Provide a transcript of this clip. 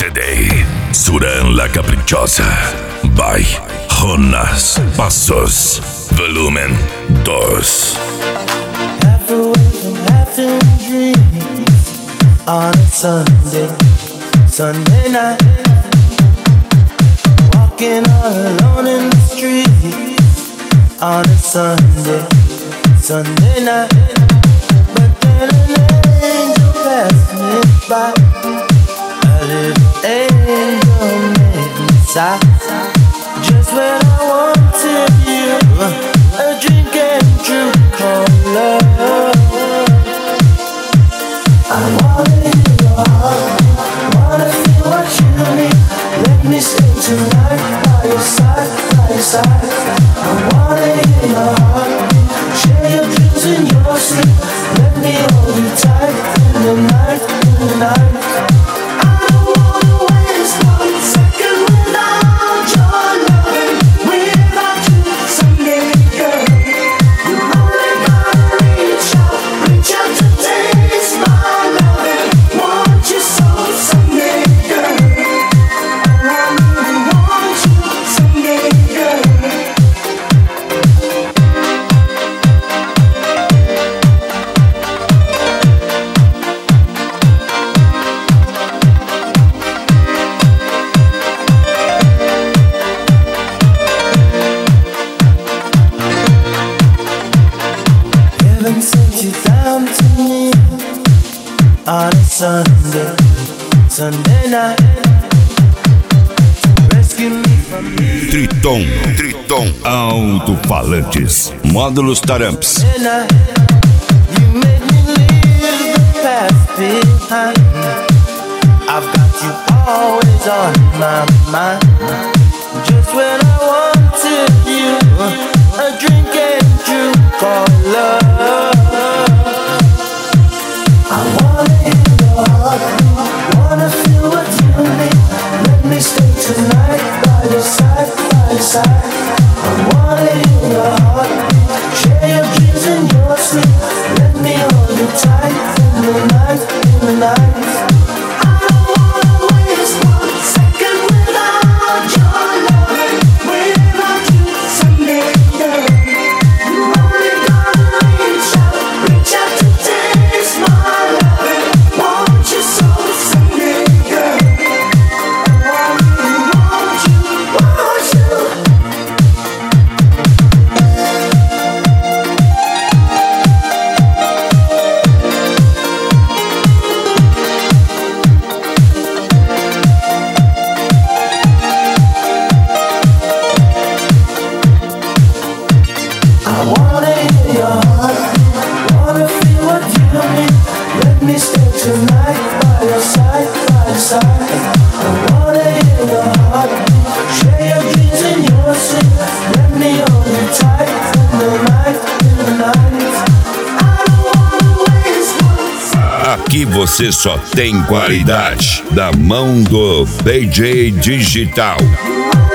CD. Suran La Caprichosa by Jonas Passos. Volumen 2. Half awake and half in dreams on a Sunday night. Walking all alone in the street on a Sunday night. But then an angel passed me by. A little angel made me sigh. Just when I wanted you, a dream came true called love. I wanna hear your heart, wanna feel what you need. Let me stay tonight by your side, by your side. I wanna hear your heartbeat, share your dreams in your sleep. Let me hold you tight in the night, in the night. I don't wanna waste 1 second without your loving, without you someday, girl. You only gotta reach out to taste my loving. Want you so someday, girl. I really want you someday, girl. Heaven sent you down to me on a Sunday night. Rescue me from Triton Alto-Falantes. Módulos Taramps. midnight. You made me leave the past behind. I've got you always on my mind. Just when I wanted you, a dream came true called love. I wanna hear your heart, wanna feel what you need. Let me stay tonight by your side, by your side. I wanna hear your heartbeat, share your dreams in your sleep. Let me hold you tight in the night, in the night. I don't wanna waste 1 second without your loving, without you someday, girl. You only gotta reach out to taste my loving. Want you so someday, girl. I really want you, want you. I wanna hear your heart, wanna feel what you need. Let me stay tonight by your side, by your side. I wanna hear your heart, share your dreams in your sleep. Let me hold you tight in the night, in the night. I don't wanna waste 1 second. Aqui você só tem qualidade da mão do DJ Digital.